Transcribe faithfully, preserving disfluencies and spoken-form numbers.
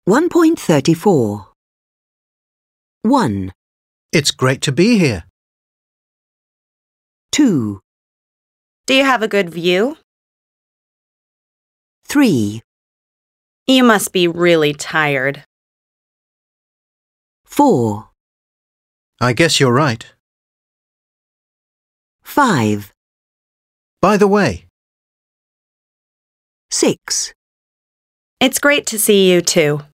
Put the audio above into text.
one point three four. one, It's great to be here. two, Do you have a good view? three, You must be really tired. four, I guess you're right. five, By the way, six. It's great to see you too.